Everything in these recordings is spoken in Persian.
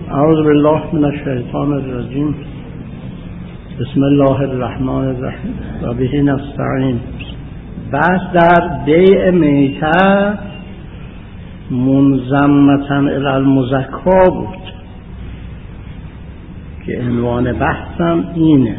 اعوذ بالله من الشیطان الرجیم. بسم الله الرحمن الرحیم و به نستعین. بحث در بیع میتة منضمة الی المزکا بود که عنوان بحثم اینه.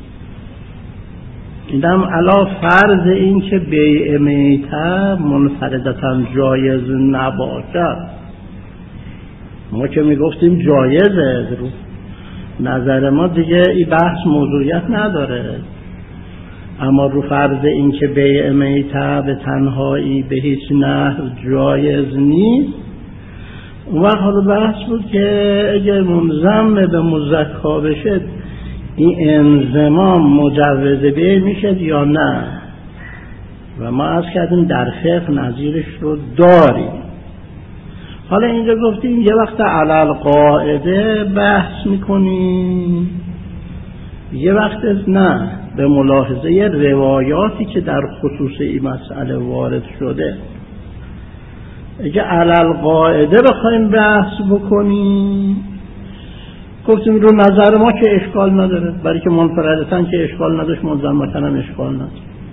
اینم علا فرض این که بیع میتة منفردتا جایز نباشد. ما که میگفتیم جایزه، نظر ما دیگه این بحث موضوعیت نداره، اما رو فرض این که بیع میتة به تنهایی به هیچ نحو جایز نیست، اون وقت حالا بحث بود که اگر منضم به مزکا بشه این انضمام مجوز بیع میشه یا نه. و ما عرض کردیم در فقه نظیرش رو داریم. حالا اینجا گفتیم یه وقت علل قاعده بحث میکنیم، یه وقت نه، به ملاحظه روایاتی که در خصوص این مسئله وارد شده. اگه علل قاعده بخوایم بحث بکنیم، گفتیم رو نظر ما که اشکال نداره، برای که منفردتاً که اشکال نداشت منضمتاً هم اشکال نداره.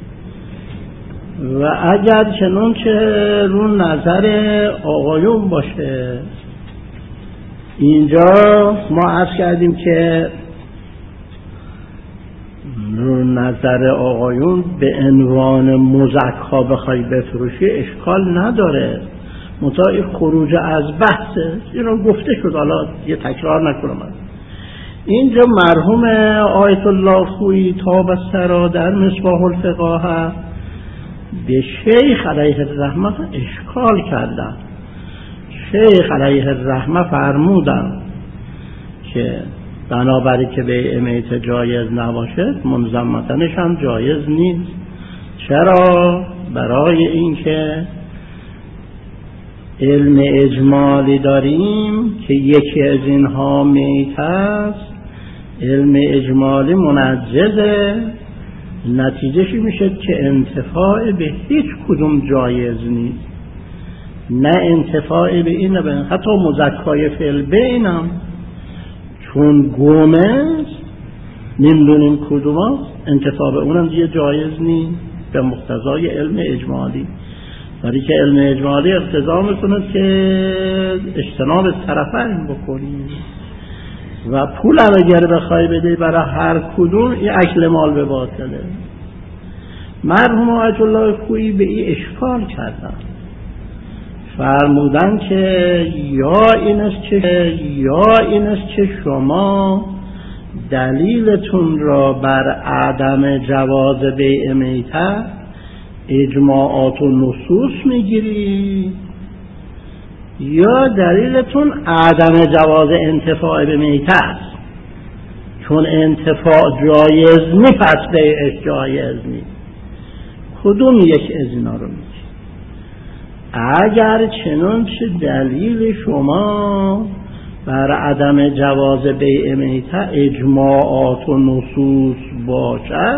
و اگر چنون که رو نظر آقایون باشه، اینجا ما عرض کردیم که رو نظر آقایون به عنوان مزکا بخوای بفروشی اشکال نداره، منتها خروج از بحثه. این رو گفته شد، حالا یه تکرار نکنم. اینجا مرحوم آیت الله خویی تاب السرا در مصباح الفقاهه به شیخ علیه الرحمه اشکال کردن. شیخ علیه الرحمه فرمودن که بنابراین که بیع میتة جایز نباشه منضمتنش هم جایز نیست. چرا؟ برای اینکه علم اجمالی داریم که یکی از اینها میتة است. علم اجمالی منجزه، نتیجهش میشه که انتفاع به هیچ کدوم جایز نیست. نه انتفاع به این، نه حتی مزکای فعل بینم چون گمه نمیدونیم کدوم است، انتفاع به اونم دیگه جایز نیست به مقتضای علم اجمالی. برای که علم اجمالی اقتضا میکنه که اجتناب طرفین بکنیم و پول اگر بخوای بده برای هر کدوم این اکل مال به باطله. مرحوم آیت الله خویی به این اشکال کردن، فرمودن که یا این است که شما دلیلتون را بر عدم جواز بیع میتة اجماعات و نصوص میگیری، یا دلیلتون عدم جواز انتفاع به میتة است. چون انتفاع جایز نیست پس بیعش جایز نیست. کدوم یک از اینا رو میگی؟ اگر چنانچه دلیل شما بر عدم جواز بیع میتة اجماعات و نصوص باشد،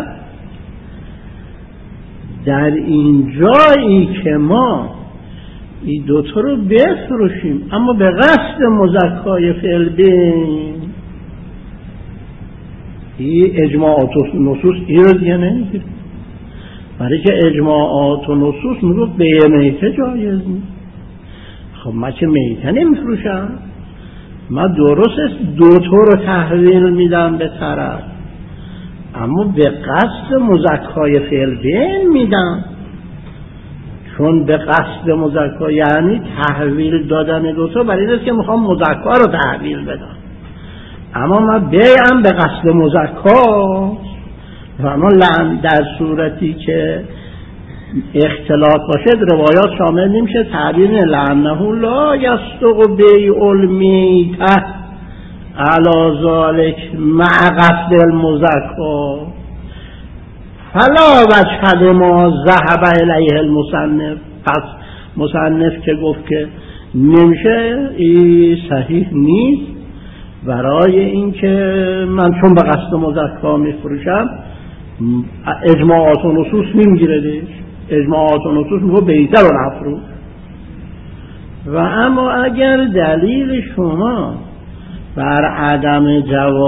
در این جایی که ما این دوتا رو بفروشیم اما به قصد مزکای فعل بین، این اجماعات و نصوص این رو دیگه نمیگیره. برای که اجماعات و نصوص میگه بیع میتة جایز نیست. خب من که میتة نمیفروشم، من درست دوتا رو تحویل میدم به طرف، اما به قصد مزکای فعل بین میدم. چون به قصد مزکا یعنی تحویل دادن دوتا، برای این است که میخوام مزکا رو تحویل بدم، اما من بیعم به قصد مزکا. و اما در صورتی که اختلاط باشد روایات شامل نمیشه. تعبیر لعنه لا یصدق بیع المیتة علی ذلک مع قصد المزکا فلا وجه لما ذهب الیه المصنف. پس مصنف که گفت که نمیشه، این صحیح نیست، برای اینکه من چون به قصد مزکا میفروشم اجماعات و نصوص نمیگیردش. اجماعات و نصوص میگه بیتر و نفروش. و اما اگر دلیل شما بر عدم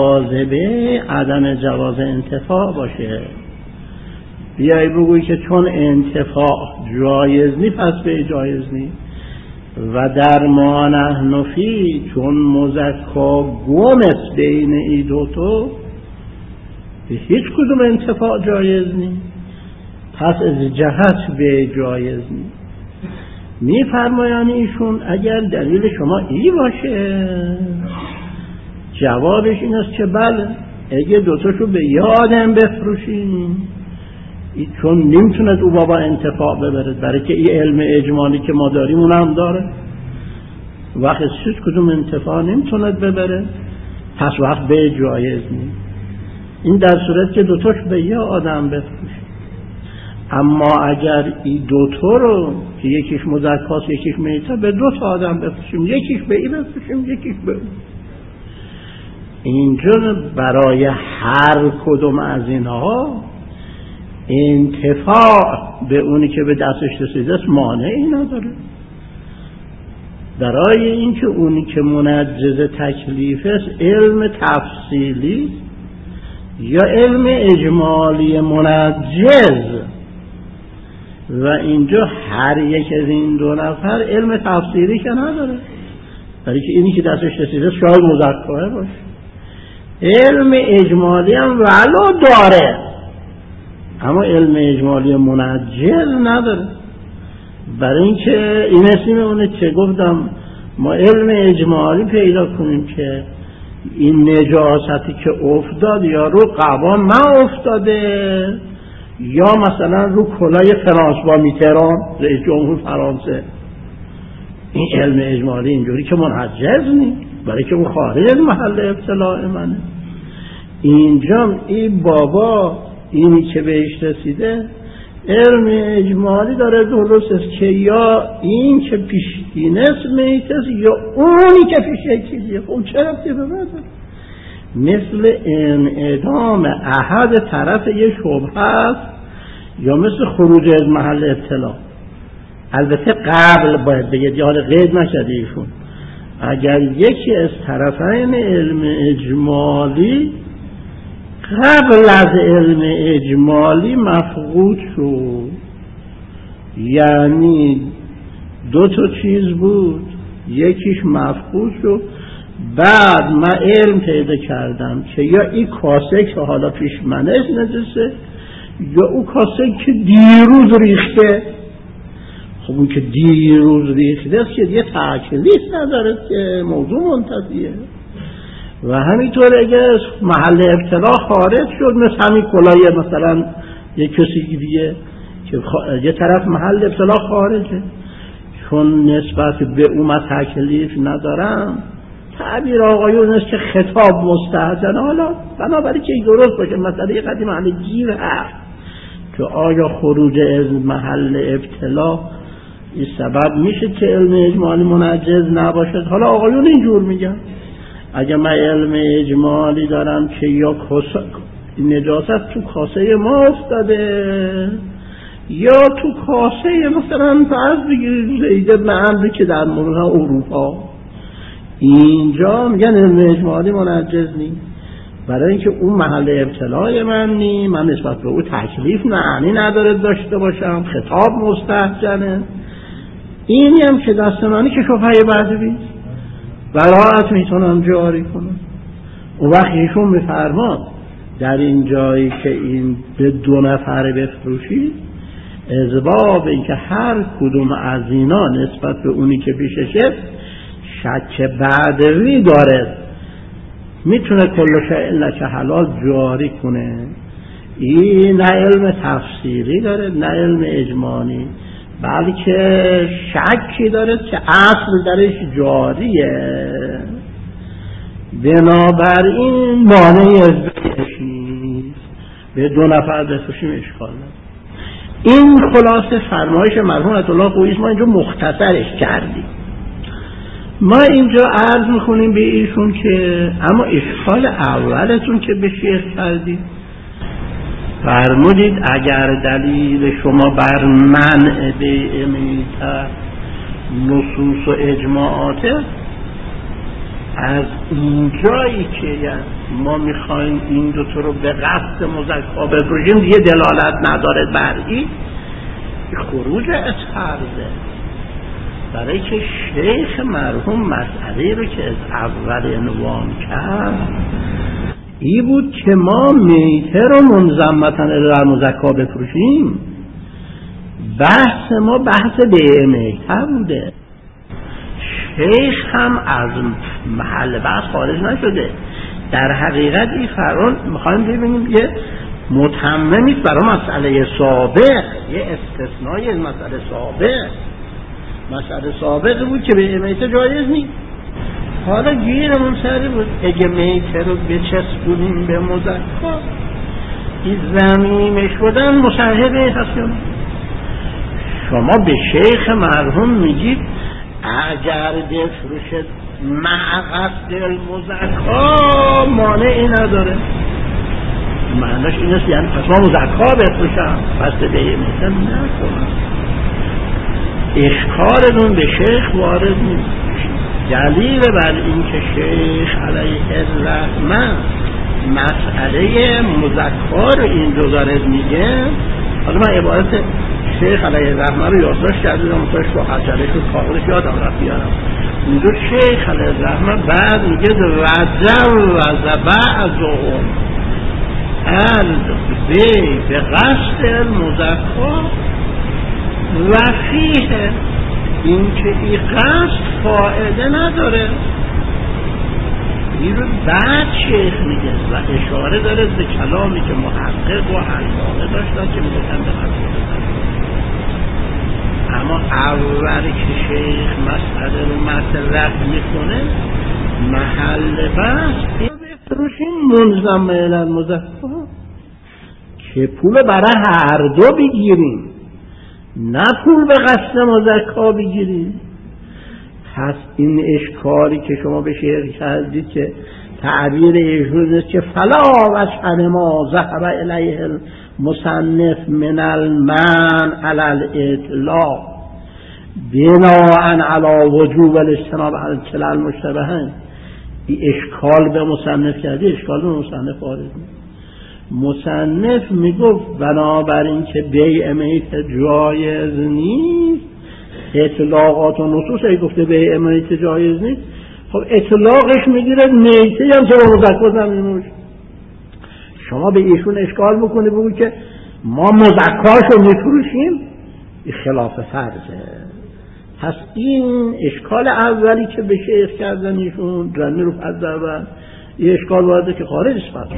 جواز انتفاع باشه. بیایی بگوی که چون انتفاع جایز نی پس به جایز نی، و در ما نحن فی چون مزکا گمست بین ای دوتو به هیچ کدوم انتفاع جایز نی، پس از جهت به جایز نی. میفرمایند ایشون اگر دلیل شما ای باشه، جوابش این است که بله، اگه دوتاشو به یه آدم بفروشیم چون نمیتوند او بابا انتفاع ببره، برای که این علم اجمالی که ما داریم اون هم داره، وقت هیچ کدوم انتفاع نمیتوند ببره، پس وقت به جایز نی. این در صورت که دوتاش به یه آدم بفروشیم. اما اگر این دوتا رو که یکیش مزکاست یکیش میته به دو تا آدم بفروشیم، یکیش به این بفروشیم یکیش به اون، اینجا برای هر کدوم از اینها انتفاع به اونی که به دستش رسیده است مانعی نداره. برای اینکه اونی که منجز تکلیف است علم تفصیلی یا علم اجمالی منجز، و اینجا هر یک از این دو نفر علم تفصیلی که نداره، برای که اینی که دستش رسیده است شاید مذکره باشه. علم اجمالی هم ولو داره اما علم اجمالی منجز نداره، برای اینکه این اسمی اونه که گفتم ما علم اجمالی پیدا کنیم که این نجاستی که افتاد یا رو قبا ما افتاده یا مثلا رو کلاه فرانسوا میتران رئیس جمهور فرانسه، این علم اجمالی اینجوری که منجز نیست، برای که اون خارج از محل ابتلاع منه. اینجا این بابا اینی که بهش رسیده علم اجمالی داره درست است که یا این که پیشینست میتست یا اونی که پیش چیزیه. اون چرا رفتی به من؟ مثل انعدام احد طرف یه شبهه است یا مثل خروج از محل ابتلا. البته قبل باید بگید، یاد قید نکرده ایشون، اگر یکی از طرفین علم اجمالی قبل از علم اجمالی مفقود شد، یعنی دو تا چیز بود یکیش مفقود شد، بعد من علم پیدا کردم که یا این کاسه که حالا پیش منه نجسه یا اون کاسه که دیروز ریخته. خب اون که دیروز ریخته است که دیگه تکلیف نداره که موضوع منتفیه، و همینطور اگر محل ابتلا خارج شد مثل همین کلاه مثلا یک کسی دیگه که یه طرف محل ابتلا خارجه، چون نسبت به اون تکلیف ندارم، تعبیر آقایون است که خطاب مستحسن. حالا بنابراین که درست باشه مسئله قدیم محل گیر هست که آیا خروج از محل ابتلا این سبب میشه که علم اجمالی منجز نباشد. حالا آقایون اینجور میگن اگه من علم اجمالی دارم که یا نجاست تو کاسه ما افتاده یا تو کاسه مثلا فرض بگیرید زید معمری که در مورد اروپا، اینجا میگن علم اجمالی منجز نیست، برای اینکه اون محل ابتلای من نی، من نسبت به اون تکلیف معنی نداره داشته باشم، خطاب مستحجنه. اینی هم که دست منی که شبهه بعد بید براحت میتونم جاری کنم. اون وقت ایشون میفرماد در این جایی که این به دو نفر بفروشید از باب اینکه هر کدوم از اینا نسبت به اونی که پیششه شک بعدوی داره، میتونه کلش علت حلال جاری کنه. این نه علم تفسیری داره نه علم اجمالی، بلکه شکی داره که اصل درش جاریه، بنابراین مانعی از بهش نیست. به دو نفر بفروشیم اشکال نداره. این خلاصه فرمایش مرحوم آیت الله خویی ما اینجا مختصرش کردیم. ما اینجا عرض میکنیم به ایشون که اما اشکال اولتون که به شیخ کردید فرمودید اگر دلیل شما بر منع بیع میتة نصوص و اجماعات، از اینجایی که یعنی ما میخوایم این دوتا رو به قصد مزکا بفروشیم دیگه دلالت نداره بر این خروج از فرضه، برای که شیخ مرحوم مسئله رو که از اول عنوان کرد ای بود که ما میته رو منظمتاً در مزکا بفروشیم. بحث ما بحث بیع میته بوده. شیخ هم از محل بحث خارج نشده. در حقیقت این فران میخوایم ببینیم یه متممی برای مسئله سابق، یه استثنایی از مسئله سابق. مسئله سابق بود که بیع میته جایز نیست. حالا گیرمون سری بود اگه میته رو بچسبونیم به مزکا این زمینه شدن مصاحبه هستیم. شما به شیخ مرحوم میگید اگر بفروشد مع قصد المزکا مانعی نداره. معنیش این است یعنی پس ما مزکا بفروشم قصد بیع میته نکنم. اشکالتون به شیخ وارد نیست. دلیل بر این که شیخ علیه الرحمه مسئله مزکا رو اینجا دارد میگه، حالا من عبارت شیخ علیه الرحمه رو یادداشت کردم مثلا شوخت جلش رو کاغذش یادم رفت بیارم. اونجا شیخ علیه الرحمه بعد میگه وجوز بعضهم البیع به قصد المزکا و فیه، این که این قصد فائده نداره. این رو بعد شیخ میگه و اشاره داره به کلامی که محقق و علامه داشتن که میگفتن به قصد. اما اول که شیخ مسئله رو مطرح میکنه محل بحث بفروشیم منظم الی مزکا که پول برای هر دو بگیریم، نه پول به قصد مزکا بگیریم. پس این اشکالی که شما به شیخ کردید که تعبیر ایشون است که فلا وجه ما ذهب الیه المصنف من المنع علی الاطلاق بناء علی وجوب الاجتناب عن کلا المشتبهین. این اشکال به مصنف کردی، اشکال به مصنف وارد نیست. مصنف میگفت بنابراین که بیع میته جایز نیست، اطلاقات و نصوص ای گفته بیع میته جایز نیست، خب اطلاقش میگیره میته هم که با مزکا زمینوش. شما به ایشون اشکال میکنه بگو که ما مزکاشو میفروشیم، این خلاف فرضه. پس این اشکال اولی که به شیخ کردن ایشون رمی رو پس در یه اشکال وارده که خارج از فرض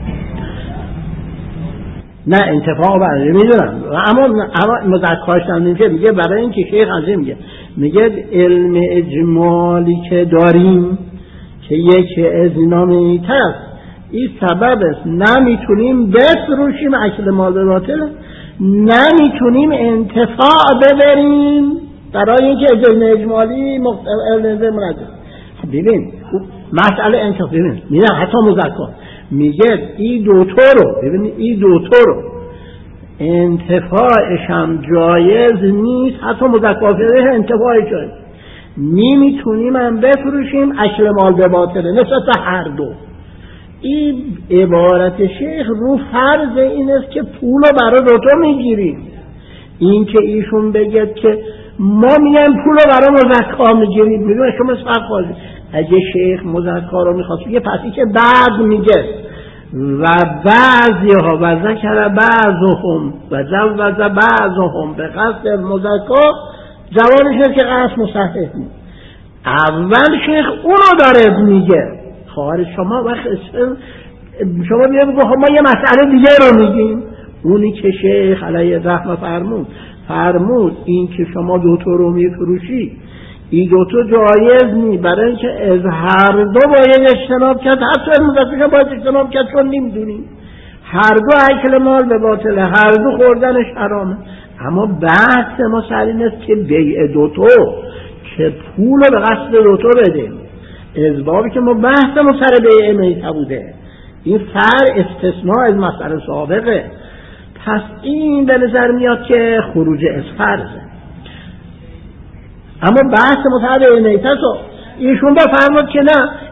نه انتفاع برده میدونم. اما مزکاش نمیشه. میگه برای این که شیخ ازه میگه علم اجمالی که داریم که یکی از اینا میته است، این سبب است نمیتونیم بفروشیم اکل مال به باطل، نمیتونیم انتفاع ببریم برای اینکه علم اجمالی علم منجز. ببین مسئله انتفاع، ببین میگه حتی مزکا میگه این دوتا رو، ببینید این دوتا رو انتفاعش هم جایز نیست، حتی مزکافره انتفاعش جایز، نمیتونیم هم بفروشیم اکل مال به باطله نسبت هر دو. این عبارت شیخ رو فرض این است که پول رو برای دوتا میگیریم. این که ایشون بگه که ما میگیم پول رو برای مزکا میگیریم، میگم شما فرق خواهید. اگه شیخ مزکا رو میخواست بگه پسی که بعد میگه و بعضی ها و ذکر بعضهم و جوز بعضهم به قصد مزکا، جوابش هست که قصد مصحح نیست. اول شیخ اونو داره میگه. خواهر شما وقت شما بیه بگو ما یه مسئله دیگه رو میگیم. اونی که شیخ علیه الرحمه فرمود این که شما دوتا رو میفروشی این دوتا جایز نی، برای اینکه از هر دو باید اجتناب کرد، حتی مزکا باید اجتناب کرد چون نمیدونیم هر دو اکل مال به باطله، هر دو خوردنش حرامه. اما بحث ما سر این است که بیع دوتا که پول به قصد دوتا بده، از بابی که ما بحث ما سر بیع میته بوده، این فر استثناء از مسئله سابقه. پس این به نظر میاد که خروج از فرضه. اما بحث متعلق به میته تو ایشون بفرمود که نه،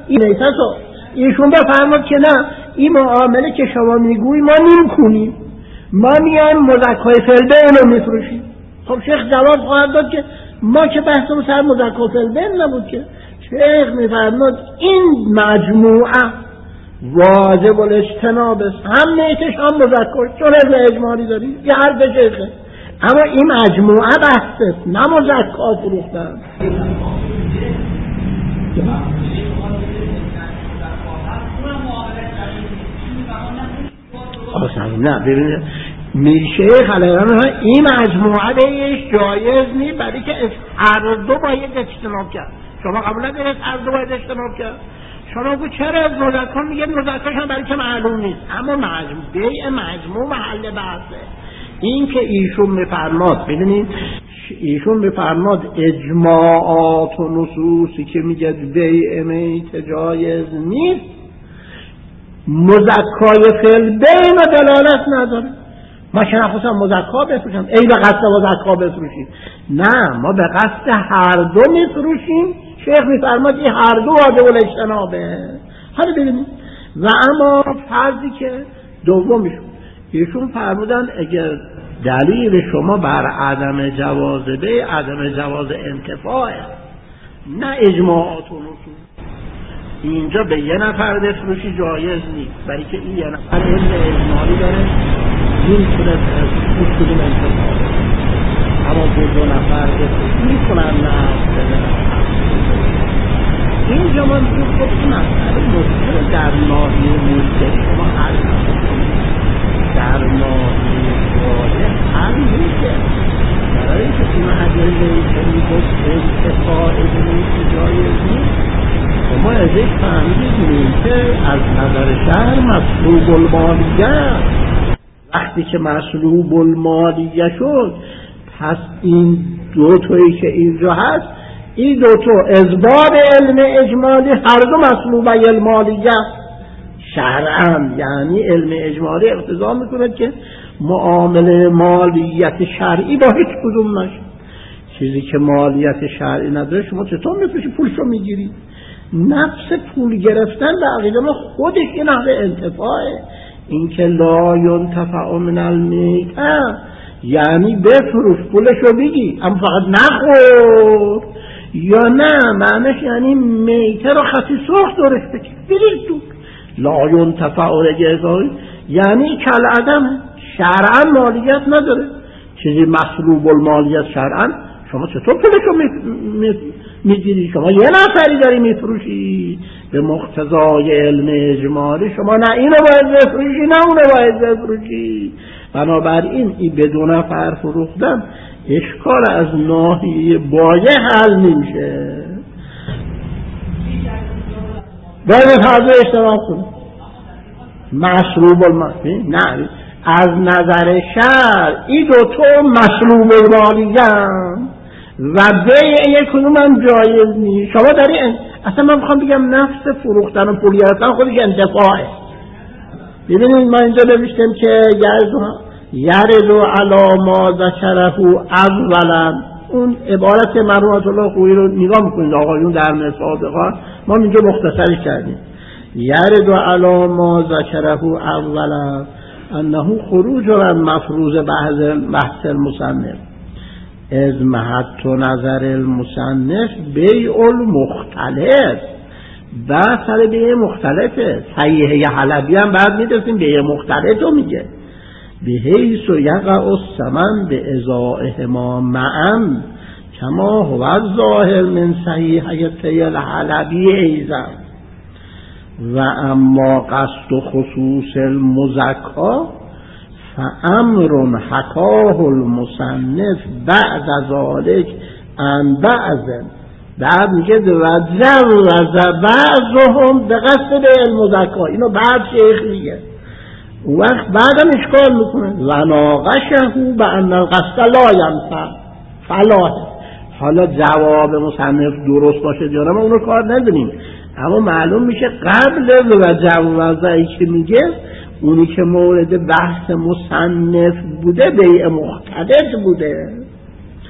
این ایتاسو ایشون بفرماد که نه، این معامله که شما میگوی ما نمی‌کنیم، ما میایم مزکای فعلبین رو میفروشیم. خب شیخ جواب خواهد داد که ما که بحثمون سر مزکای فعلبین نبود که. شیخ میفرماد این مجموعه واجب الاجتناب است، هم نیتش هم مزکاش، چون اجمالی داری یه حرف شیخه، اما این مجموعه بحث است نه مزکا فروختن. نه ببینید میشه خلاصا این مجموعه بهش جایز نیست، برای که هر دو باید اجتناب کرد. شما قبول ندارید هر دو باید اجتناب کرد؟ شما گفت چرا از مزکا میگه مزکاش هم برای که معلوم نیست، اما بیع مجموع محل بحثه. این که ایشون میفرماد، ببینید ایشون میفرماد اجماعات و نصوصی که میگه بیع میت جایز نیست مزکای فعل بین و دلالت نداره. ما که نخواستم مزکا بفروشم ای به قصد مزکا بفروشیم، نه ما به قصد هر دو میفروشیم. شیخ میفرماد این هر دو واجب الاجتنابه. حالا ببینید و اما فرضی که دومیشون ایشون فرمودن اگر دلیل شما بر عدم جواز بیع عدم جواز انتفاعه نه اجماعات و نصوص، اینجا به یه نفر بفروشی جایز نیست، برای که این یه نفر علم اجمالی داره میتونه از کدوم انتفاع، اما دو نفر بفروشی میتونن نه. اینجا ما میگیم خب این مسئله مشکل در ناحیه مشکل شما حل نکنید، در ناحیه واضح حل میشه. برای که این عجله که میگفت انتفاع ادنیش جایز نیست، شما ازش فهمیدیم که از نظر شهر مطلوب المالیه، وقتی که مطلوب المالیه شد پس این دو تویی که اینجا هست این دو تو اثبات علم اجمالی هر دو مطلوبه المالیه شرعاً، یعنی علم اجمالی اقتضا میکنه که معامله مالیت شرعی با هیچ کدوم نشه. چیزی که مالیت شرعی نداره شما چطور میفروشی پولشو میگیری؟ نفس پول گرفتن به عقیده ما خودش یه نحوه انتفاعه. این که لا ینتفع من المیتة یعنی بفروش پولشو بگی اما فقط نخور، یا نه معنیش یعنی میته رو خطی سرخ دورش بکن بریز تو. لا ینتفع یعنی کل عدم شرعا مالیت نداره، چیزی مطلوب المالیت شرعا شما چطور پولشو میگیری؟ شما یه نفری داری میفروشی به مقتضای علم اجمالی، شما نه اینو باید بفروشی نه اونو باید بفروشی. بنابراین این به دو نفر فروختن اشکال از ناحیه بایع حل نمیشه، باید فرض اشتراک کنه مشروب المالی. نه از نظر شرع این دوتا مشروب المالیه و بیع یک کدوم هم جایز نیست. شما داری اصلا من میخوام بگم نفس فروختن و پول گرفتن خودش انتفاعه. ببینید ما اینجا نوشتیم که یردو علی ما ذکره اولا، اون عبارت مرحوم الله خویی رو نگاه میکنید آقایون در مسابقات ما اینجا مختصری کردیم. یردو علی ما ذکره اولا انه خروج عن مفروض بحث المصنف از محط نظر المصنف بیع المختلف، سر بیع مختلفه. صحیحه حلبی هم بعد میدرسیم بیع مختلف رو میگه به حیث و یقع الثمن به ازائهما معا کما هو الظاهر من صحیحه الحلبی ایضا. و اما قصد و خصوص المزکا فامر حکاه المصنف بعد ذلك عن بعد میگه و جوز بعضهم به قصد المزکا، اینو بعد شیخ میگه وقت بعدم اشکال میکنه و ناقشه به ان القصد لا ینفع فلاح. حالا جواب مصنف درست باشه یا نه ما اونو کار نداریم، اما معلوم میشه قبل و جوازایی که میگه اونی که مورد بحث مصنف بوده بیع مختلف بوده.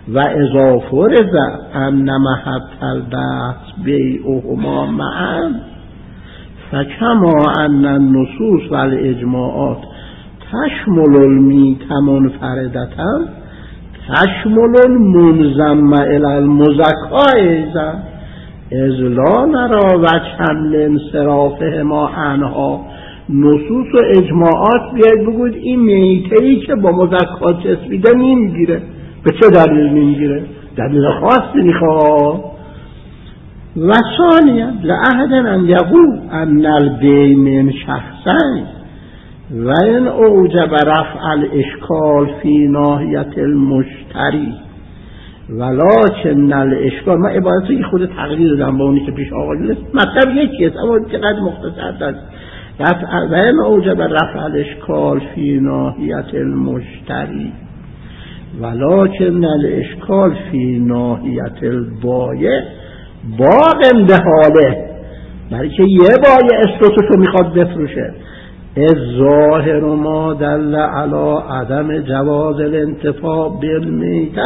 و اذا فرض ان محط البحث بیعهما معا فکما ان النصوص و الاجماعات تشمل المیت منفردتا تشمل المنضم الی المزکا ایضا اذ لا نرى وجها لانصرافهما عنها. نصوص و اجماعات بیاید بگوید این میته‌ای که با مزکا چسبیده نمیگیره. به چه دلیل نمیگیره؟ دلیل خاصی میخواد. و ثانیا لعهد ان یقول ان البیع من شخصین و این اوجب رفع الاشکال فی ناحیت المشتری ولکن الاشکال. من عبارتی خود تقریر دادم با اونی که پیش آقایون مطلب یکیه اما چقدر مختصر دارد. و این اوجب رفع الاشکال فی ناحیت المشتری ولکن الاشکال فی ناحیت البایع باقی به حاله. برای که یه بایع استوتشو میخواد بفروشه. الظاهر ما دل علی عدم جواز الانتفاع بالمیته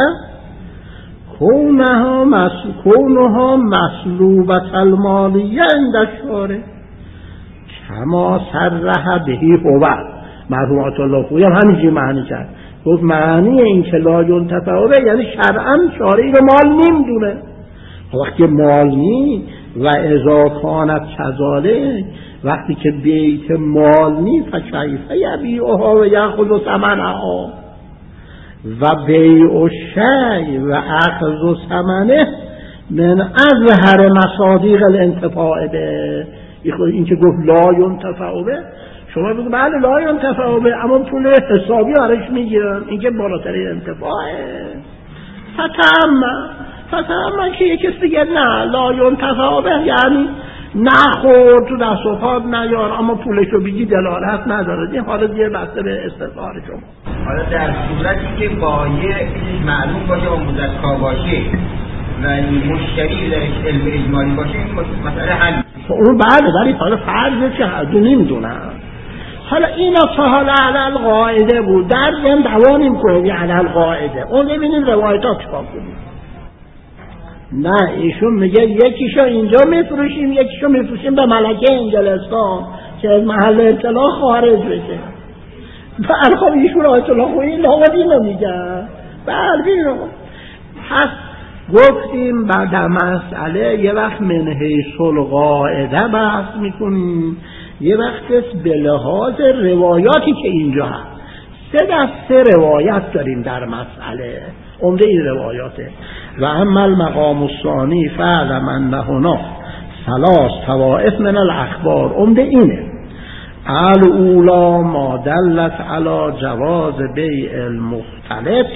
کونها مسلوبة المالیه عند الشارع کما صرح بهی هو. مرحوم آیت الله خویی هم همینجوری معنی کرد. گفت معنی این که لا ینتفع به یعنی شرعاً شارعی رو مال نمیدونه. وقتی مال نی و اذا کانت کذالک وقتی که بیت مال نی فکیف یبیعها و یاخذ ثمنها و بیع الشیء و اخذ ثمنه من اظهر مصادیق الانتفاع به. این که گفت لا ینتفع به شما بگو بله لا ینتفع به اما پول حسابی آرش میگیرن. این که بالاترین انتفاعه. فتعمل که یک کسی دیگه نه لا ینتفع به یعنی نخور تو دست و پات نیار اما پولشو بگی دلالت نداره. این حالا دیگه بسته به استفسار شما. حالا در صورتی که بایع معلوم باشه و مزکا باشه و مشتری در علم اجمالی باشه این مسئله حل. اون بله ولی حالا فرض چه حدو نمیدونم. حالا اینا سهال علل قاعده بود در ضمن دعوا نمی‌کنیم علل قاعده. اون ببینیم روایتات چیکار کنیم. نه ایشون میگه یکیشو اینجا میفروشیم یکیشو میفروشیم به ملکه انگلستان که از محل اطلاع خارج بشه. بله خب ایشون آیت الله خویی لاغت اینو میگن. بله بینو پس گفتیم بعد مسئله یه وقت من حیث القاعده بحث میکنیم یه وقت به لحاظ روایاتی که اینجا هست. سه دسته روایت داریم در مسئله. عمده این روایاته. و اما المقام الثانی فعلم ان هناک ثلاث طوائف من الاخبار. عمده اینه. الاولا ما دلت علی جواز بیع المختلط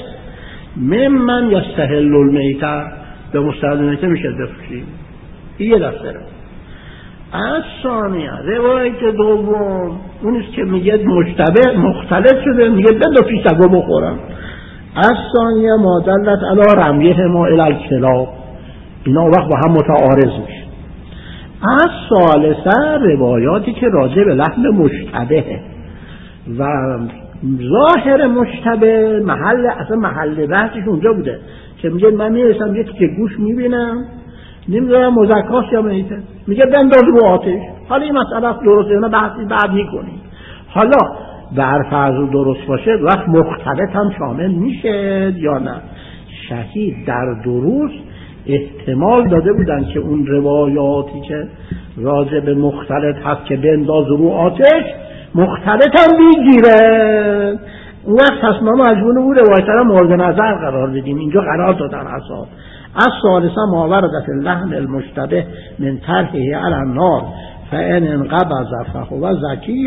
ممن یستحل المیته. به مستحل المیته میشه بفروشیم. این یه دسته رو. از ثانیه روایت دوم اونیست که میگه مشتبه مختلط شده میگه به دو پیشتگو بخورم. از ثانیه ما دلت علی رمیه ما الی الکلاب. اینا وقت با هم متعارض میشه. از ثالثه روایاتی که راجع به لحم مشتبهه و ظاهر مشتبه محل بحثش اونجا بوده که میگه من میرسم یکی که گوش میبینم نمیدونم مزکاش یا میته میگه بنداز رو آتش. حالا این مسئله درسته اینا بحثی بعد میکنیم. حالا بر فرض درست باشه وقت مختلط هم شامل میشه یا نه. شهید در دروس احتمال داده بودن که اون روایاتی که راجع به مختلط هست که بنداز رو آتش مختلط هم میگیره. اون وقت پس ما مجبور بود روایت را مورد نظر قرار بدیم. اینجا قرار دادن اصلا. از ثالثه ما ورد اللحم المشتبه من طرحه علی النار فان انقبض فهو زکی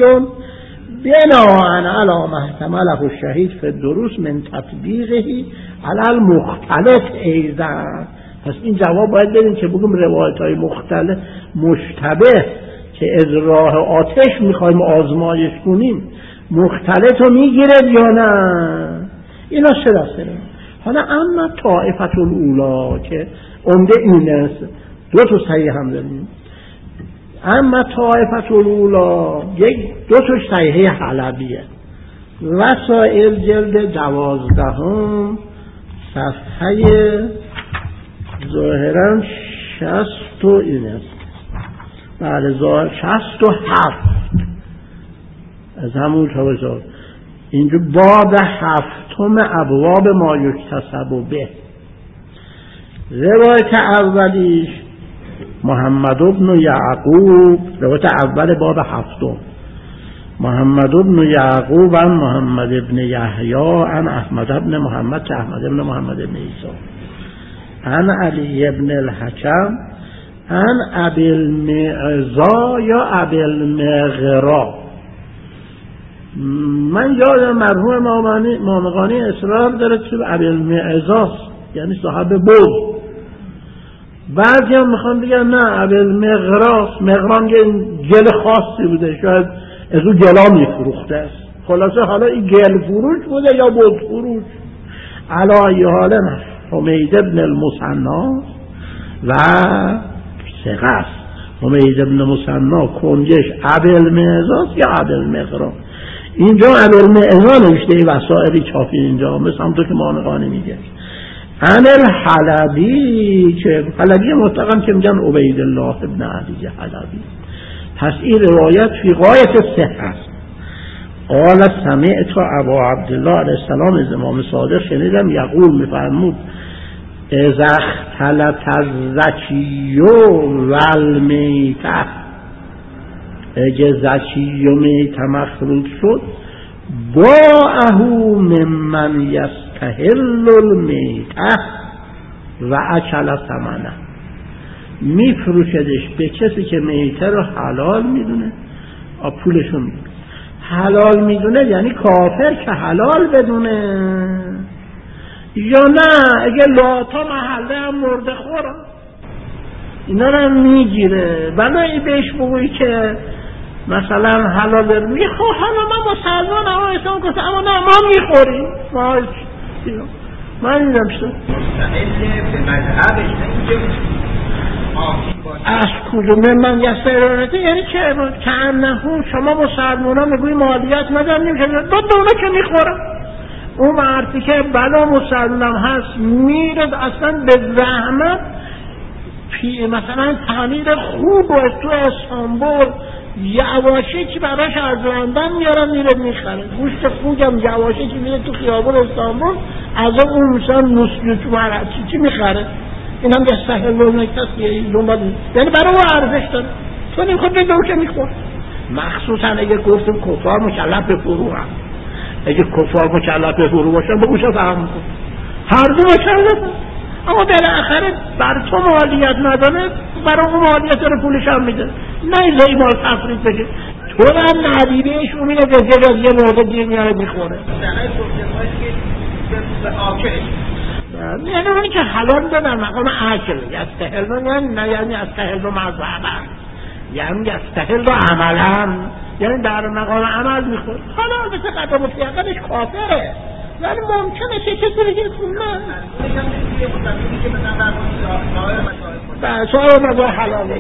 بناء علی ما احتمله الشهید فی الدروس من تطبیقه علی المختلط ایضا. پس این جواب باید بدیم که بگم روایت‌های مختلف مشتبه که از راه آتش میخوایم آزمایش کنیم مختلط رو میگیره یا نه. اینا سه دسته. حالا اما طائفه الاولا که عمده اینه دو تا صحیح هم داریم. اما طائفه الاولا دو تا صحیح حلبیه. وسائل جلد 12 صفحه ظاهرا 60 این است. بله ظاهر 67 از همون تا اینجا باب 7 ابواب ما یکتسب به. روایت اولیش محمد بن یعقوب، روایت اول باب 7 محمد بن یعقوب عن محمد بن یحیی عن احمد بن محمد که احمد بن محمد بن عیسی عن علی بن الحکم عن ابی المعزا یا ابی المغرا. من یادم مرحوم مامقانی اصرار داره که ابی المعزا یعنی صاحب بود. بعضی هم میخوان بگن نه ابی المغرا، مغران یه گل خاصی بوده، شاید از او گلا میفروخته است. خلاصه حالا این گل فروش بوده یا بود فروش. علی حال حمید بن المثنی و ثقه است. حمید بن المثنی کنجش ابی المعزا یا ابی المغرا. اینجا ابی المعزا نوشته وسائلی چاپی اینجا مثل همونطور که مامقانی میگه. عن الحلبی که حلبی مطلقا که میگن عبیدالله ابن علی حلبی. پس این روایت فی غایت صحت است. قال سمعت ابا عبدالله علیه السلام از امام صادق شنیدم یقول میفرمود اذا اختلط الزکی و المیته، اگه زکی و میته مخلوط شد باعهو ممن یستحل المیته و اکل ثمنه، میفروشدش به کسی که میته رو حلال میدونه، پولشو میدونه. حلال میدونه یعنی کافر که حلال بدونه، یا نه اگه لاتا محله هم مرده خورن اینا رو میگیره. بنایی بهش بگوی که مثلا حلال میخواه، حالا ما مسلمان اما اسلام گفت اما نه ما میخوریم، من میدم شد به مذهبش از کدومه من یسترانته یعنی که انهو شما مسلمان ها میگوی مالیت ندارم نمیشه دونه که میخورم. اون مرتی که بلا مسلمان هست میرد اصلا به زحمت مثلا پنیر خوب و تو استانبول یواشی که براش از لندن میارن میره میخره، گوشت خوبم یواشی که میره تو خیابون استانبول از اون مثلا نسلی تو مرچی چی میخره. این هم یستحل المیته یعنی برای او ارزش داره، تو نمیخواد به دوشه میخور. مخصوصا اگه گفتم کفار مکلف به فرو هم، اگه کفار مکلف به فرو باشن به اوشا فهم میکن هر دو مکلف هم. اما بالاخره بر تو مالیت نداره برای اون مالیت رو پولش هم میده، نه زایی مال تفرید بشه تو هم ندی بهش اون میره از یه موضوع دیر میاره میخوره. یعنی اونی که حلال بدن مقام عقل یستحل یعنی یستحل مذهبن یعنی یستحل عملا یعنی در مقام عمل میخور. حالا البته قدم مطلقش کافره ولی ممکنه چه کسی بگه نه سوال مذهب حلاله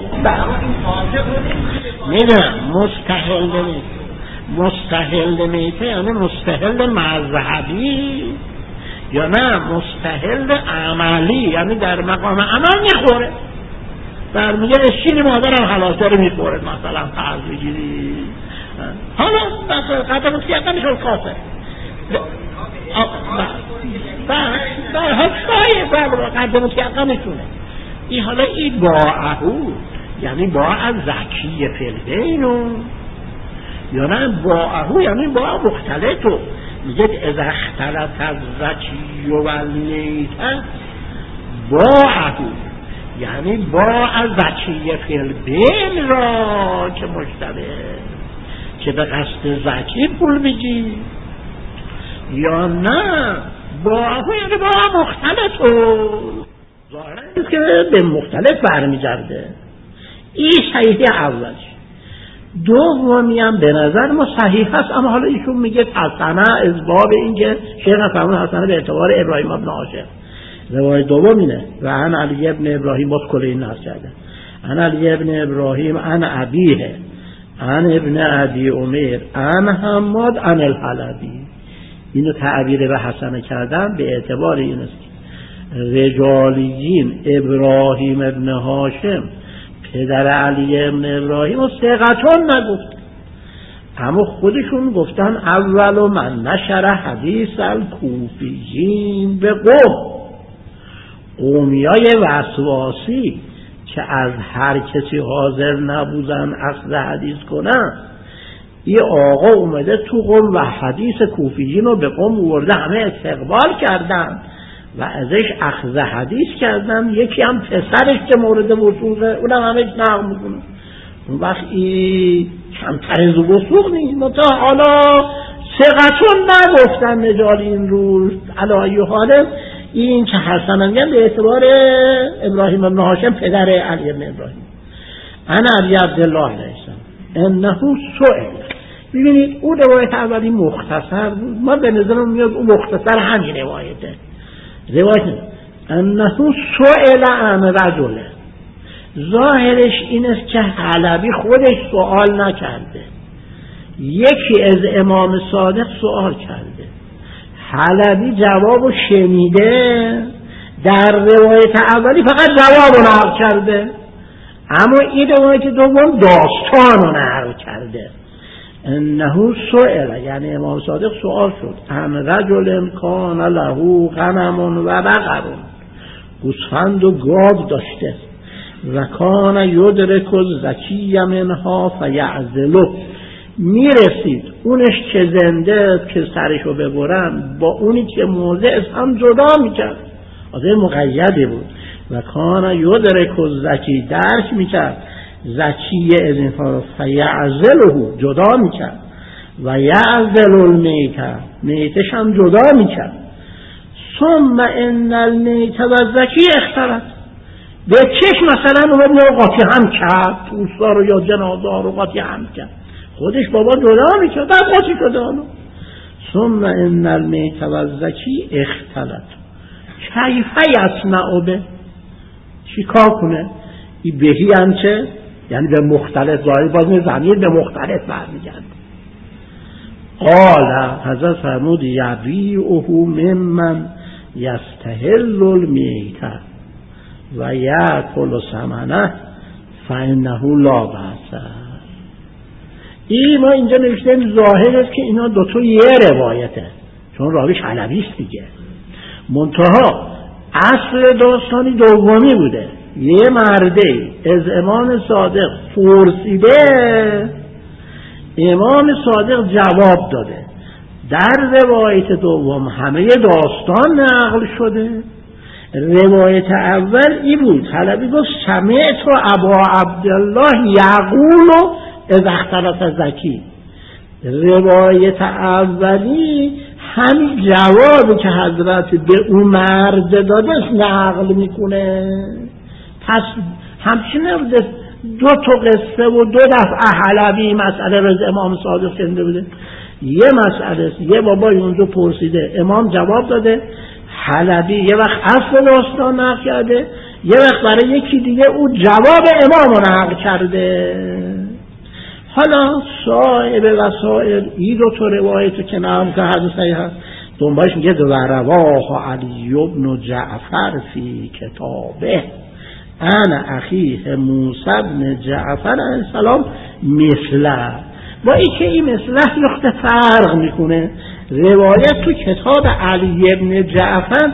میدونم مستحل نیست. مستحل نیست یعنی مستحل مذهبی یا نه مستحل عملی یعنی در مقام عمل میخوره. در میگه اشین مادرم حلاسه رو میخوره مثلا فرض بگیری. حالا قدم سیاقه میشون کافر در هستای قدم سیاقه میشونه. این حالا این باعهو یعنی باع زکی فلدینو یا نه باعهو یعنی باع مختلطو. میگه اذا اختلط الزکی و المیته باعهو یعنی باع زکی فلدین را که مشتبه که به قصد زکی پول بگی یا نه باعهو یعنی باع مختلطو ظاهره که به مختلف برمیگرده. این صحیح اولش. دومی هم به نظر ما صحیح هست اما حالا ایشون میگه حسنه از باب این که شیخ فرمود حسنه به اعتبار ابراهیم ابن عاشق. روایت دوم اینه و عن علی ابن ابراهیم باز کل این نقل کرده عن علی ابن ابراهیم عن ابیه عن ابن ابی عمر عن حماد عن الحلبی. اینو تعبیر به حسنه کردن به اعتبار این است رجالیین ابراهیم ابن هاشم پدر علی ابن ابراهیم و ثقتون نگفت، اما خودشون گفتن اول من نشر حدیث الکوفیین به قومیای وسواسی که از هر کسی حاضر نبودن اخذ حدیث کنن. این آقا اومده تو قوم و حدیث کوفیین رو به قوم ورده، همه استقبال کردن و ازش اخذ حدیث کردن. یکی هم پسرش که مورد وثوقه، اونم همه نقل میکنه. اون وقت این کمتر از وثوق نیست. متا حالا ثقتون نگفتن رجالیین رو علایه حاله این که حسن میگن به اعتبار ابراهیم ابن هاشم پدر علی ابن ابراهیم. انا علی عبدالله علیه السلام انه سئل. ببینید اون روایت اولی مختصر بود، ما به نظرم میاد اون مختصر همین روایته. روایت انه سئل عن رجل، ظاهرش این است که حلبی خودش سوال نکرده، یکی از امام صادق سوال کرده، حلبی جوابو شنیده، در روایت اولی فقط جوابو نقل کرده، اما این روایت دوم داستانو نقل کرده. انه سئل یعنی امام صادق سوال شد عن رجل کان له غنم و بقر، گوسفند و گاو داشته، و کان یدرک الزکی منها فیعزله، میرسید اونش که زنده که سرشو ببرن با اونی که مرده از هم جدا میکرد، آده مقیده بود. و کان یدرک الزکی، درک میکرد زکیه از اینها، فیعزله جدا میکرد، و یعزل المیت، میتش هم جدا میکرد. ثم ان المیت و زکی اختلط، به چش مثلا اون قاطی هم کرد، پوستا رو یا جنازه رو قاطی هم کرد، خودش بابا جدا میکرد بعد قاطی شده. حالا ثم ان المیت و زکی اختلط کیف یصنع به، چیکار کنه؟ این بهی انچه یعنی به مختلف، ظاهر باز زمین به مختلف برمیگرد. قال حضرت فرمود یبیعه ممن یستحل المیت و یأکل ثمنه فانه لا بأس. این ما اینجا نوشتیم ظاهر است که اینا دوتا یه روایته، چون راویش حلبی است دیگه. منتها اصل داستانی دومی بوده، یه مرده از امام صادق پرسیده، امام صادق جواب داده. در روایت دوم همه داستان نقل شده. روایت اول ای بود، حلبی گفت سمعت ابا عبدالله یقول اذا اختلط زکی. روایت اولی همین جوابی که حضرت به اون مرد داده نقل میکنه. پس همچنین دو تا قصه و دو دفعه حلبی مسئله رو امام صادق شنیده بوده. یه مسئله است، یه بابای اونجا پرسیده امام جواب داده، حلبی یه وقت اصل داستان نقل کرده، یه وقت برای یکی دیگه او جواب امام رو نقل کرده. حالا صاحب وسائل این دو تا روایتو که نقل که حدیث صحیح هست دنبالش میگه و رواه علی بن جعفر فی کتابه انا اخیه موسی بن جعفر علیه السلام مثله. با این که این مثله یخت فرق میکنه. روایت تو کتاب علی بن جعفر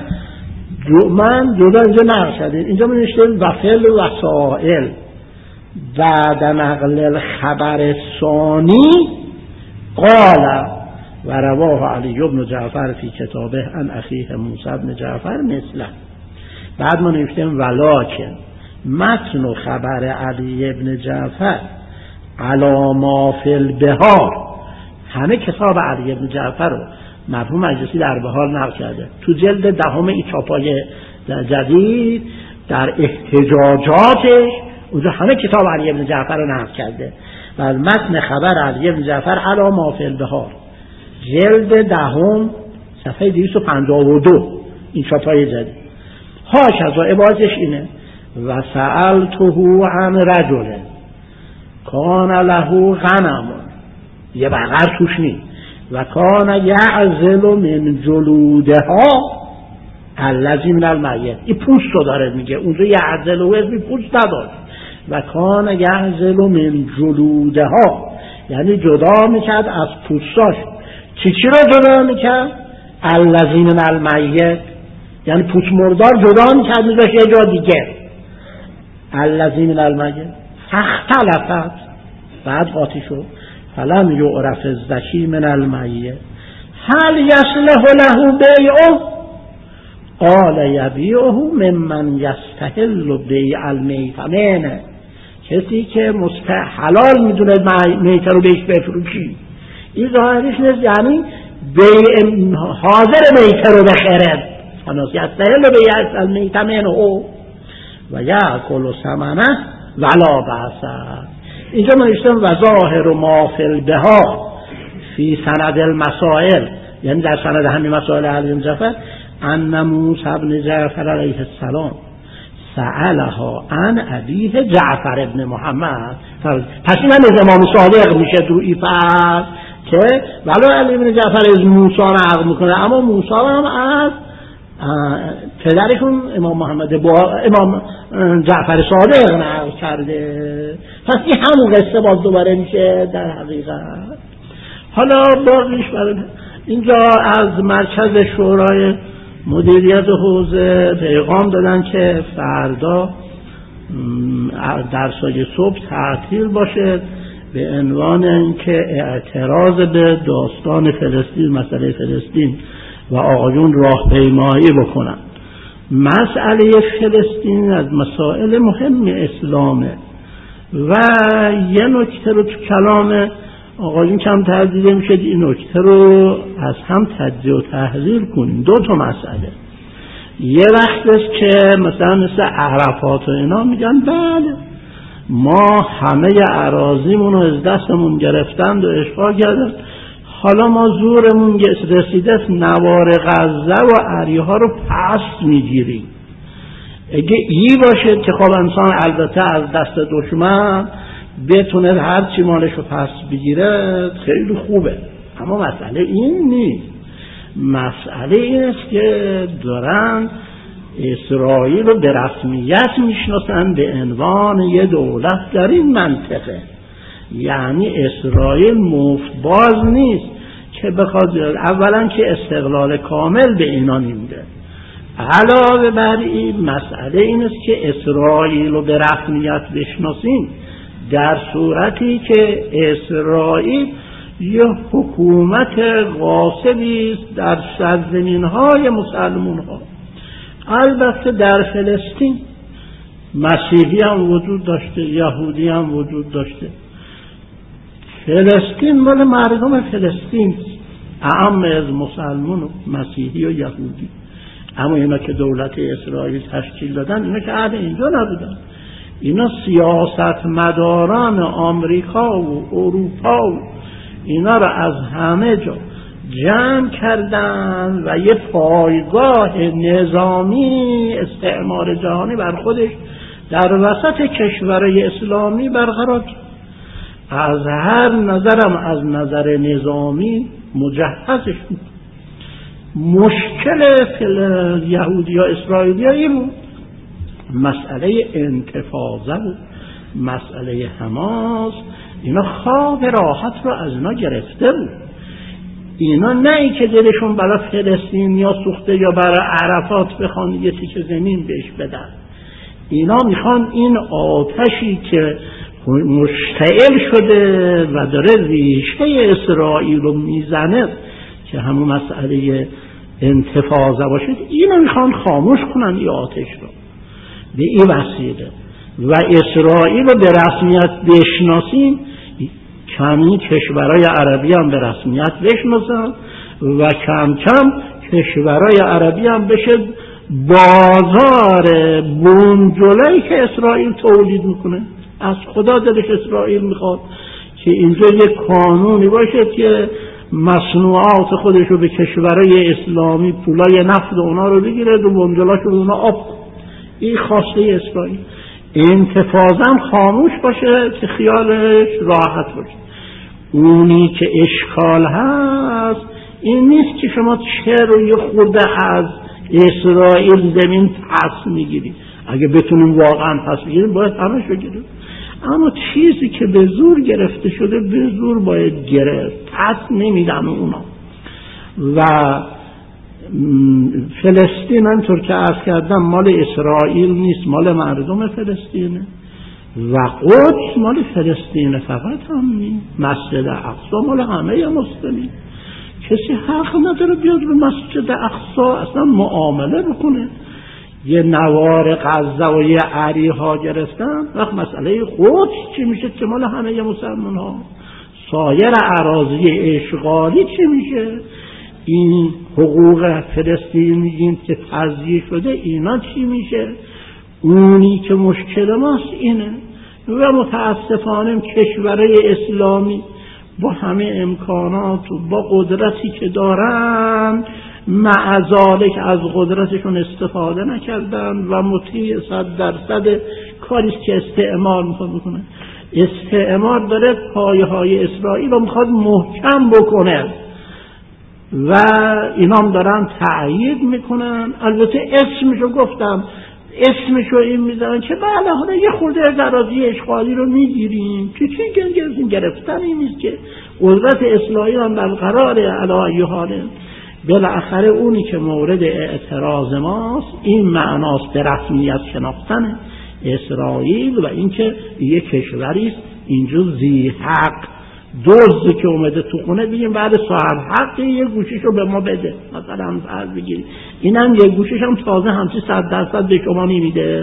من جدا اینجا نقل شده، اینجا می نوشتیم وفل وسائل بعد نقل الخبر ثانی قال و رواه علی بن جعفر فی کتابه ان اخیه موسی بن جعفر مثله. بعد ما نوشتیم ولکن متن و خبر علی بن جعفر علی ما فی البحار، همه کتاب علی بن جعفر رو مرحوم مجلسی در بحار نقل کرده. تو جلد دهم این چاپای جدید در احتجاجاتش اونجا همه کتاب علی بن جعفر رو نقل کرده و متن خبر علی بن جعفر علی ما فی البحار جلد دهم صفحه 252 این چاپای جدید. هاکذا عبارتش اینه و سألته عن رجل کان له غنم، یه بقر توش نیست، و کان یعزل من جلودها الذی من المیت، این پوست رو داره میگه. اونجا یعزلو اسمی پوست نداشت. و کان یعزلو من جلوده ها، یعنی جدا میکرد از پوستاش. چی رو جدا میکرد؟ الذی من المیت، یعنی پوست مردار جدا میکرد میذاشت یه جا دیگه. الذی من المیت فاختلفت، بعد قاطی شد. فلم یعرف الذکی من المیت هل یصلح له بیعه قال یبیعه ممن یستحل بیع المیتمین، کسی که حلال میدونه میته رو بهش بفروشی. این ظاهرش نیست، یعنی حاضر میته رو بخره. فناس یستحل بیع المیتمین و یأکل ثمنه ولا بأس. اینجا ما نوشتم و ظاهر ما فی البها فی سند المسائل، یعنی در سند همین مسائل علی بن جعفر، ان موسی بن جعفر علیه السلام سألها عن ابیه جعفر ابن محمد. پس این از امام صادق میشه تو این فرد که ولو علی بن جعفر از موسی را عقل میکنه، اما موسی هم از پدرشون امام امام جعفر صادق نقل کرده. پس این همون قصه باز دوباره میشه در حقیقت. حالا باقیش اینجا از مرکز شورای مدیریت حوزه پیغام دادن که فردا درسای صبح تعطیل باشه به عنوان اینکه اعتراض به داستان فلسطین، مسئله فلسطین و آقایون راهپیمایی بکنن. مسئله فلسطین از مسائل مهم اسلامه و یه نکته رو تو کلام آقایون کم تردیده میشه، این نکته رو از هم تجزیه و تحلیل کنیم. دو تا مسئله. یه وقت است که مثل عرفات و اینا میگن بله ما همه اراضیمون رو از دستمون گرفتند و اشغال کردن، حالا ما زورمون رسیده نوار غزه و اریها رو پس میگیریم. اگه ای باشه که خب انسان البته از دست دشمن بتونه هر چی مالش رو پس بگیره خیلی خوبه، اما مسئله این نیست. مسئله این است که دارن اسرائیل رو به رسمیت میشناسن به عنوان یه دولت در این منطقه. یعنی اسرائیل مفتباز نیست که بخواد، اولا که استقلال کامل به اینا نمیده، علاوه بر این مسئله این است که اسرائیل رو به رسمیت بشناسیم در صورتی که اسرائیل یه حکومت غاصبی است در سرزمین‌های مسلمان‌ها. البته در فلسطین مسیحی هم وجود داشته، یهودی هم وجود داشته. فلسطین مال مردم فلسطین، اعم از مسلمان و مسیحی و یهودی. اما اینا که دولت اسرائیل تشکیل دادن، اینا که اهل اینجا نبودن، اینا سیاست مداران آمریکا و اروپا و اینا را از همه جا جمع کردن و یه پایگاه نظامی استعمار جهانی بر خودش در وسط کشورهای اسلامی برقرار کرد. از هر نظرم از نظر نظامی مجهزش بود. مشکل یهودی ها اسرائیلی ها این بود، مسئله انتفاضه بود، مسئله حماس. اینا خواب راحت رو از اینا گرفته بود. اینا نه ای که دلشون برای فلسطین یا سوخته یا برای عرفات بخوان یه تیکه زمین بهش بدن، اینا میخوان این آتشی که مشتعل شده و داره ریشه اسرائیل رو میزنه که همون مسئله انتفاضه باشه، اینو میخوان خاموش کنن این آتش رو به این وسیله و اسرائیل رو به رسمیت بشناسیم. کمی کشورهای عربی هم به رسمیت بشناسن و کم کم کشورهای عربی هم بشه بازار بنجله‌ای که اسرائیل تولید میکنه. از خدا دلش اسرائیل میخواد که اینجا یک قانونی باشه که مصنوعات خودش رو به کشورهای اسلامی پولای نفت اونا رو بگیره و بنجله‌اش رو اونا آب. این خواسته اسرائیل. انتفاضم خاموش باشه که خیالش راحت باشه. اونی که اشکال هست این نیست که شما چه رو یه خورده از اسرائیل زمین پس میگیریم. اگه بتونیم واقعا پس بگیریم باید همه شو گیریم، اما چیزی که به زور گرفته شده به زور باید گرفت، پس نمیدن اونا. و فلسطین همطور که عرض کردم مال اسرائیل نیست، مال مردم فلسطینه. و قدس مال فلسطین فقط هم نیست، مسجد اقصی مال همه مسلمین. کسی حق نداره بیاد به مسجد اقصی اصلا معامله بکنه. یه نوار غزه و یه عریها گرفتن، وقت مسئله قدس چی میشه که مال همه مسلمان ها؟ سایر اراضی اشغالی چی میشه؟ این حقوق فلسطینیین که تضییع شده اینا چی میشه؟ اونی که مشکل ماست اینه. و متاسفانه کشورهای اسلامی با همه امکانات و با قدرتی که دارن معذالک از قدرتشون استفاده نکردن و مطیع 100% کاریست که استعمار میخواد بکنه. استعمار داره پایه های اسرائیل رو میخواد محکم بکنه و اینام دارن تأیید میکنن. البته اسمشو گفتم، اسمشو این میذارن که بله حالا یه خورده از اراضی اشغالی رو میگیریم که چی گرفتن این نیست که قدرت اسرائیل هم برقراره علی ای حال. بالاخره اونی که مورد اعتراض ماست این معناست به رسمیت شناختن اسرائیل و اینکه یه کشوری است اینجا ذی حق دزدی که اومده تو خونه بگیم بعد صاحب حق یه گوشیشو به ما بده، مثلا فرض بگیریم اینم یه گوشیش هم تازه همچی 100% به شما نمیده.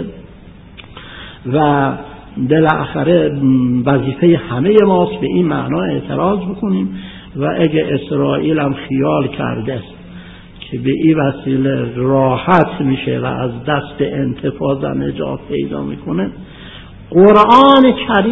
و بالاخره وظیفه همه ماست به این معنا اعتراض بکنیم. و اگه اسرائیل هم خیال کرده است که به این وسیله راحت میشه و از دست انتفاضه نجات پیدا میکنه، قرآن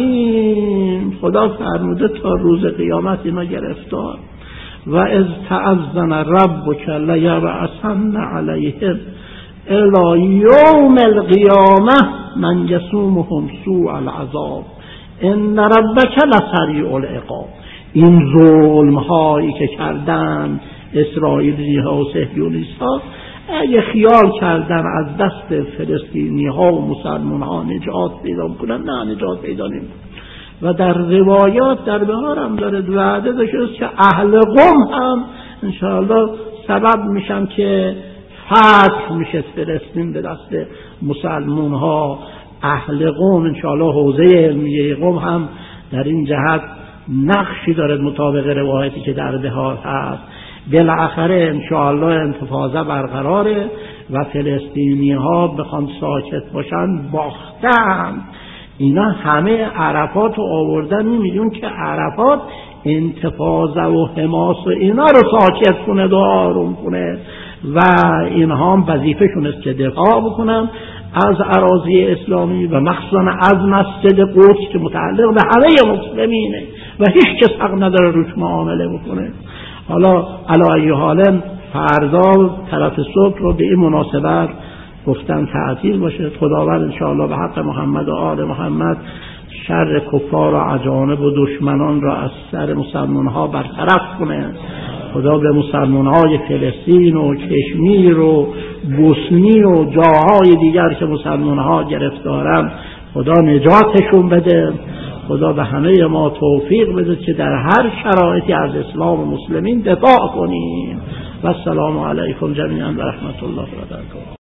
کریم خدا فرموده تا روز قیامت اینا گرفتار. و اذ تأذن ربک لیبعثن علیهم الی یوم القیامه من یسومهم سوء العذاب ان ربک لسریع العقاب. این ظلم هایی که کردن اسرائیلی ها و صهیونیست ها اگه خیال کردن از دست فلسطینی ها و مسلمان ها نجات پیدا کنن، نه نجات پیدا نمیکنن. و در روایات در بهار هم داره وعده داشته که اهل قم هم انشاءالله سبب میشن که فتح میشه فلسطین به دست مسلمان ها. اهل قم انشاءالله حوزه علمیه قم هم در این جهت نقشی دارد مطابق روایتی که در بهار هست. بالاخره انشاءالله انتفاضه برقراره و فلسطینی ها بخوان ساکت باشن باختن. اینا همه عرفات رو آوردن میدون که عرفات انتفاضه و حماس و اینا رو ساکت کنه و آروم کنه و اینها هم وظیفه‌شون است که دفاع بکنن از اراضی اسلامی و مخصوصا از مسجد قدس که متعلق به همه مسلمینه و هیچ کس حق نداره روش معامله بکنه. حالا علی ای حال فردا طرف صبح رو به این مناسبت گفتن تعطیل باشه. خداوند انشاءالله به حق محمد و آل محمد شر کفار و اجانب و دشمنان را از سر مسلمان ها برطرف کنه. خدا به مسلمان های فلسطین و کشمیر و بوسنی و جاهای دیگر که مسلمان ها گرفتارن خدا نجاتشون بده. خدا به همه ما توفیق بده که در هر شرایطی از اسلام و مسلمین دفاع کنیم. و السلام علیکم جمیعا و رحمت الله و برکاته.